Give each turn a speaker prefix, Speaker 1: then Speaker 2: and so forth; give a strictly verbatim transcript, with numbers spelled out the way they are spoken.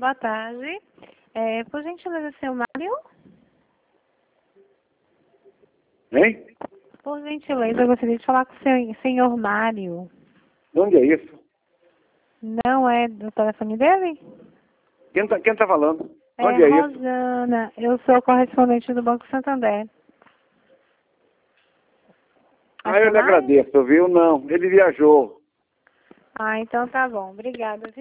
Speaker 1: boa tarde. É, por gentileza, seu Mário?
Speaker 2: Hein?
Speaker 1: Por gentileza, eu gostaria de falar com o seu, senhor Mário.
Speaker 2: De onde é isso?
Speaker 1: Não é do telefone dele?
Speaker 2: Quem tá, quem tá falando? De
Speaker 1: É
Speaker 2: onde é isso?
Speaker 1: Rosana. Eu sou correspondente do Banco Santander.
Speaker 2: Ah, eu lhe
Speaker 1: Mário?
Speaker 2: agradeço, viu? Não, ele viajou.
Speaker 1: Ah, então tá bom. Obrigada.